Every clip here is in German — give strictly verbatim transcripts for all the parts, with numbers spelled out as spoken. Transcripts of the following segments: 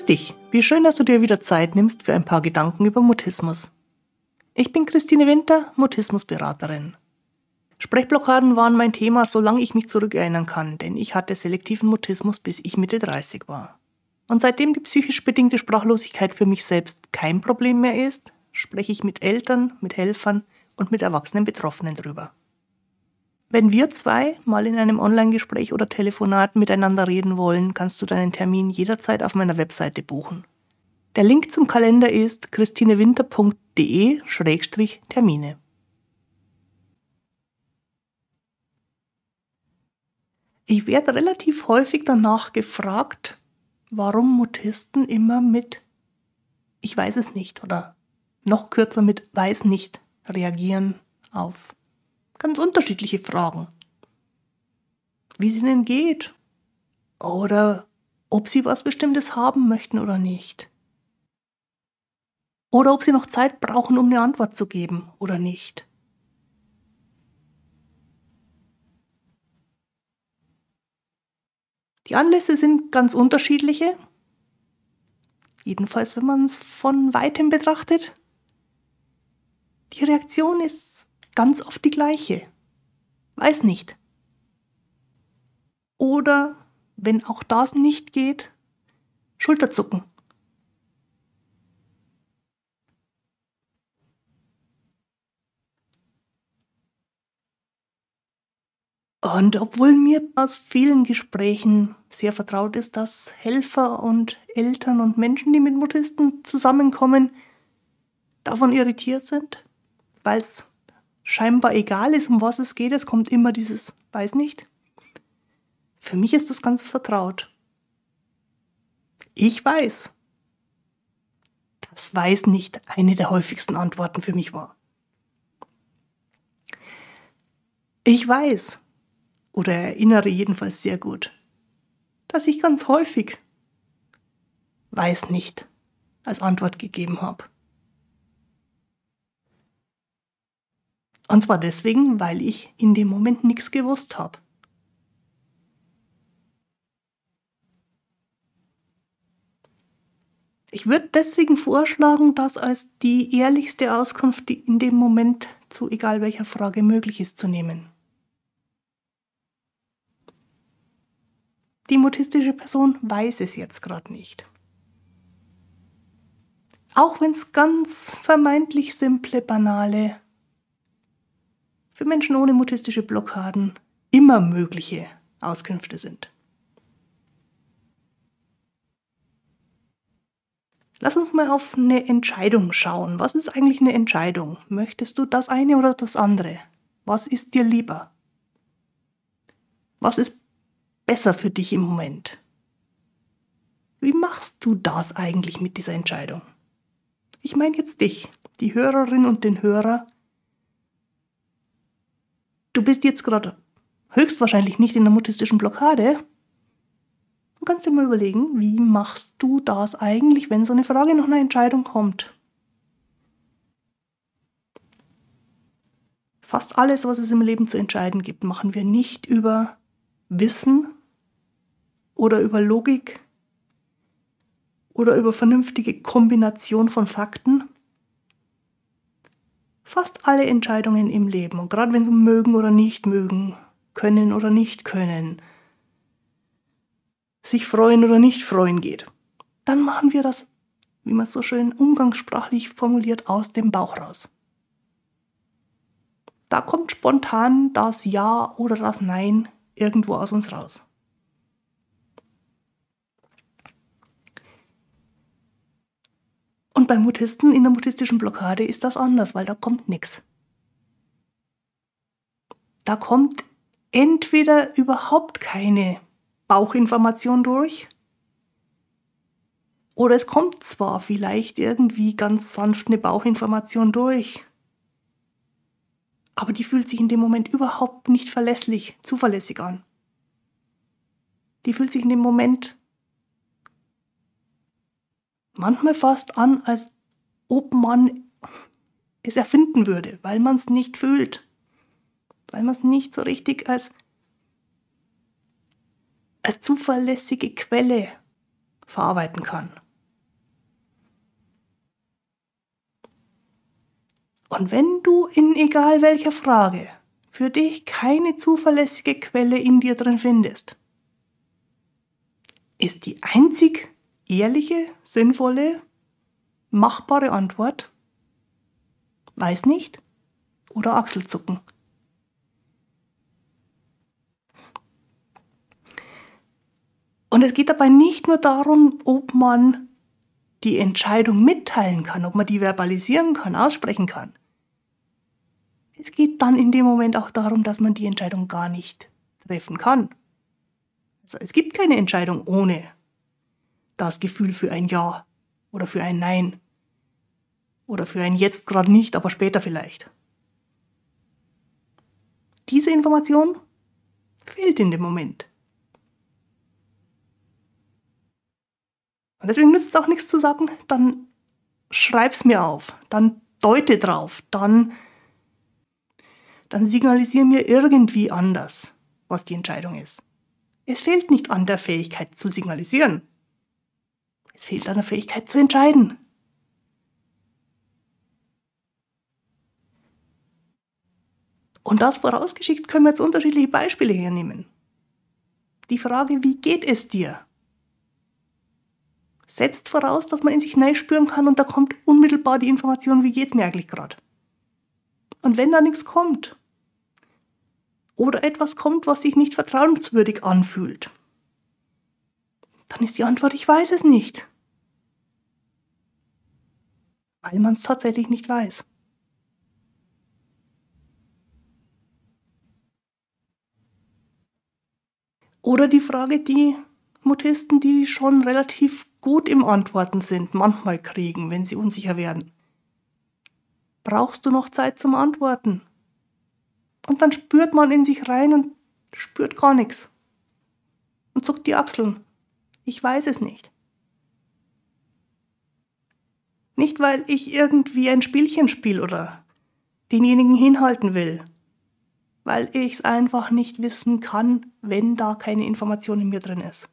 dich, wie schön, dass du dir wieder Zeit nimmst für ein paar Gedanken über Mutismus. Ich bin Christine Winter, Mutismusberaterin. Sprechblockaden waren mein Thema, solange ich mich zurückerinnern kann, denn ich hatte selektiven Mutismus, bis ich Mitte dreißig war. Und seitdem die psychisch bedingte Sprachlosigkeit für mich selbst kein Problem mehr ist, spreche ich mit Eltern, mit Helfern und mit erwachsenen Betroffenen drüber. Wenn wir zwei mal in einem Online-Gespräch oder Telefonat miteinander reden wollen, kannst du deinen Termin jederzeit auf meiner Webseite buchen. Der Link zum Kalender ist christinewinter punkt de Schrägstrich Termine. Ich werde relativ häufig danach gefragt, warum Mutisten immer mit „ich weiß es nicht" oder noch kürzer mit „weiß nicht" reagieren auf ganz unterschiedliche Fragen. Wie es ihnen geht oder ob sie was Bestimmtes haben möchten oder nicht. Oder ob sie noch Zeit brauchen, um eine Antwort zu geben oder nicht. Die Anlässe sind ganz unterschiedliche, jedenfalls wenn man es von weitem betrachtet. Die Reaktion ist ganz oft die gleiche. Weiß nicht. Oder, wenn auch das nicht geht, Schulterzucken. Und obwohl mir aus vielen Gesprächen sehr vertraut ist, dass Helfer und Eltern und Menschen, die mit Mutisten zusammenkommen, davon irritiert sind, weil es scheinbar egal ist, um was es geht, es kommt immer dieses „weiß nicht". Für mich ist das ganz vertraut. Ich weiß, dass „weiß nicht" eine der häufigsten Antworten für mich war. Ich weiß, oder erinnere jedenfalls sehr gut, dass ich ganz häufig „weiß nicht" als Antwort gegeben habe. Und zwar deswegen, weil ich in dem Moment nichts gewusst habe. Ich würde deswegen vorschlagen, das als die ehrlichste Auskunft, die in dem Moment zu egal welcher Frage möglich ist, zu nehmen. Die mutistische Person weiß es jetzt gerade nicht. Auch wenn es ganz vermeintlich simple, banale, für Menschen ohne mutistische Blockaden immer mögliche Auskünfte sind. Lass uns mal auf eine Entscheidung schauen. Was ist eigentlich eine Entscheidung? Möchtest du das eine oder das andere? Was ist dir lieber? Was ist besser für dich im Moment? Wie machst du das eigentlich mit dieser Entscheidung? Ich meine jetzt dich, die Hörerin und den Hörer. Du bist jetzt gerade höchstwahrscheinlich nicht in der mutistischen Blockade. Du kannst dir mal überlegen, wie machst du das eigentlich, wenn so eine Frage nach einer Entscheidung kommt? Fast alles, was es im Leben zu entscheiden gibt, machen wir nicht über Wissen oder über Logik oder über vernünftige Kombination von Fakten. Fast alle Entscheidungen im Leben, und gerade wenn es um mögen oder nicht mögen, können oder nicht können, sich freuen oder nicht freuen geht, dann machen wir das, wie man es so schön umgangssprachlich formuliert, aus dem Bauch raus. Da kommt spontan das Ja oder das Nein irgendwo aus uns raus. Und beim Mutisten in der mutistischen Blockade ist das anders, weil da kommt nichts. Da kommt entweder überhaupt keine Bauchinformation durch oder es kommt zwar vielleicht irgendwie ganz sanft eine Bauchinformation durch, aber die fühlt sich in dem Moment überhaupt nicht verlässlich, zuverlässig an. Die fühlt sich in dem Moment manchmal fast an, als ob man es erfinden würde, weil man es nicht fühlt, weil man es nicht so richtig als, als zuverlässige Quelle verarbeiten kann. Und wenn du in egal welcher Frage für dich keine zuverlässige Quelle in dir drin findest, ist die einzig ehrliche, sinnvolle, machbare Antwort: weiß nicht oder Achselzucken. Und es geht dabei nicht nur darum, ob man die Entscheidung mitteilen kann, ob man die verbalisieren kann, aussprechen kann. Es geht dann in dem Moment auch darum, dass man die Entscheidung gar nicht treffen kann. Also es gibt keine Entscheidung ohne das Gefühl für ein Ja oder für ein Nein oder für ein Jetzt gerade nicht, aber später vielleicht. Diese Information fehlt in dem Moment. Und deswegen nützt es auch nichts zu sagen, dann schreib's mir auf, dann deute drauf, dann, dann signalisiere mir irgendwie anders, was die Entscheidung ist. Es fehlt nicht an der Fähigkeit zu signalisieren. Es fehlt an der Fähigkeit zu entscheiden. Und das vorausgeschickt können wir jetzt unterschiedliche Beispiele hernehmen. Die Frage, wie geht es dir, setzt voraus, dass man in sich hineinspüren kann und da kommt unmittelbar die Information, wie geht's mir eigentlich gerade. Und wenn da nichts kommt oder etwas kommt, was sich nicht vertrauenswürdig anfühlt, dann ist die Antwort: ich weiß es nicht. Weil man es tatsächlich nicht weiß. Oder die Frage, die Mutisten, die schon relativ gut im Antworten sind, manchmal kriegen, wenn sie unsicher werden. Brauchst du noch Zeit zum Antworten? Und dann spürt man in sich rein und spürt gar nichts. Und zuckt die Achseln. Ich weiß es nicht. Nicht, weil ich irgendwie ein Spielchen spiele oder denjenigen hinhalten will. Weil ich es einfach nicht wissen kann, wenn da keine Information in mir drin ist.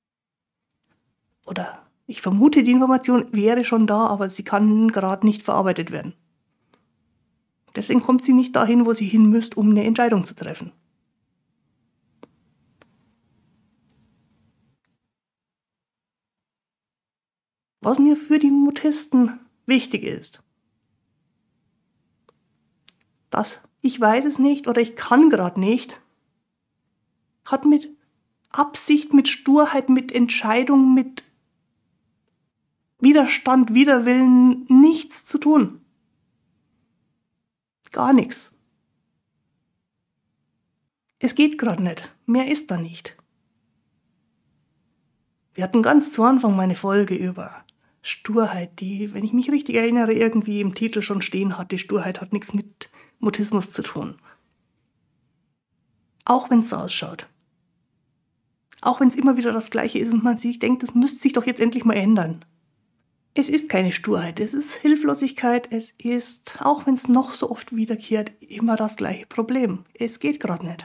Oder ich vermute, die Information wäre schon da, aber sie kann gerade nicht verarbeitet werden. Deswegen kommt sie nicht dahin, wo sie hin müsste, um eine Entscheidung zu treffen. Was mir für die Mutisten wichtig ist, dass ich weiß es nicht oder ich kann gerade nicht, hat mit Absicht, mit Sturheit, mit Entscheidung, mit Widerstand, Widerwillen nichts zu tun. Gar nichts. Es geht gerade nicht. Mehr ist da nicht. Wir hatten ganz zu Anfang meine Folge über Sturheit, die, wenn ich mich richtig erinnere, irgendwie im Titel schon stehen hatte. Sturheit hat nichts mit Mutismus zu tun. Auch wenn es so ausschaut. Auch wenn es immer wieder das Gleiche ist und man sich denkt, das müsste sich doch jetzt endlich mal ändern. Es ist keine Sturheit, es ist Hilflosigkeit, es ist, auch wenn es noch so oft wiederkehrt, immer das gleiche Problem. Es geht gerade nicht.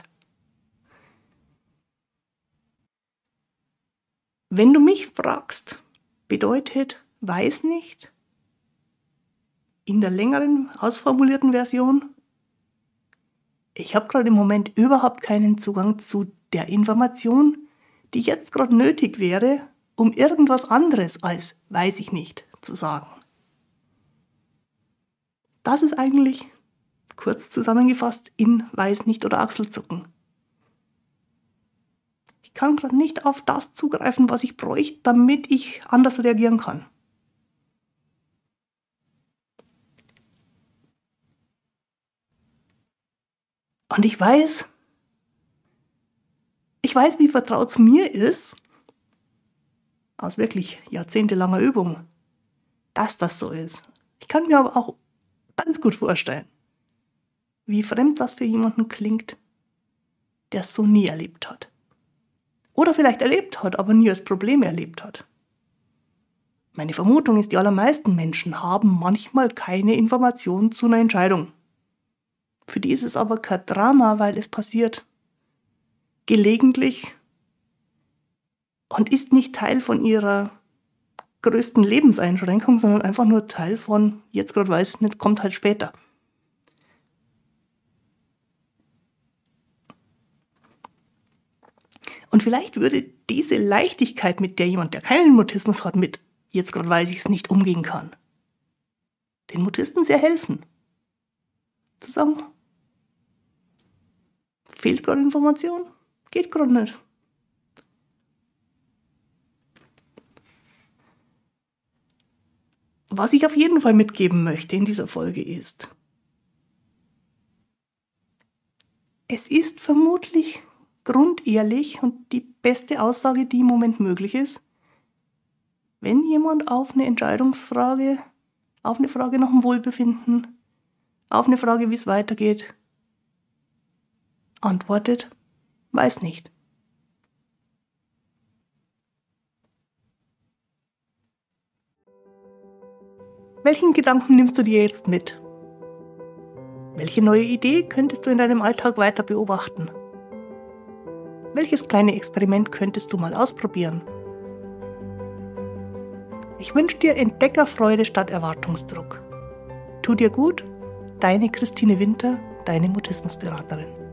Wenn du mich fragst, bedeutet weiß nicht in der längeren, ausformulierten Version: ich habe gerade im Moment überhaupt keinen Zugang zu der Information, die jetzt gerade nötig wäre, um irgendwas anderes als weiß ich nicht zu sagen. Das ist eigentlich, kurz zusammengefasst, in weiß nicht oder Achselzucken. Ich kann gerade nicht auf das zugreifen, was ich bräuchte, damit ich anders reagieren kann. Und ich weiß, ich weiß, wie vertraut es mir ist, aus wirklich jahrzehntelanger Übung, dass das so ist. Ich kann mir aber auch ganz gut vorstellen, wie fremd das für jemanden klingt, der es so nie erlebt hat. Oder vielleicht erlebt hat, aber nie als Problem erlebt hat. Meine Vermutung ist, die allermeisten Menschen haben manchmal keine Information zu einer Entscheidung. Für die ist es aber kein Drama, weil es passiert gelegentlich und ist nicht Teil von ihrer größten Lebenseinschränkung, sondern einfach nur Teil von, jetzt gerade weiß ich nicht, kommt halt später. Und vielleicht würde diese Leichtigkeit, mit der jemand, der keinen Mutismus hat, mit jetzt gerade weiß ich es nicht, umgehen kann, den Mutisten sehr helfen. Zu sagen, fehlt gerade Information, geht gerade nicht. Was ich auf jeden Fall mitgeben möchte in dieser Folge ist, es ist vermutlich grundehrlich und die beste Aussage, die im Moment möglich ist, wenn jemand auf eine Entscheidungsfrage, auf eine Frage nach dem Wohlbefinden, auf eine Frage, wie es weitergeht, antwortet, weiß nicht. Welchen Gedanken nimmst du dir jetzt mit? Welche neue Idee könntest du in deinem Alltag weiter beobachten? Welches kleine Experiment könntest du mal ausprobieren? Ich wünsche dir Entdeckerfreude statt Erwartungsdruck. Tu dir gut, deine Christine Winter, deine Mutismusberaterin.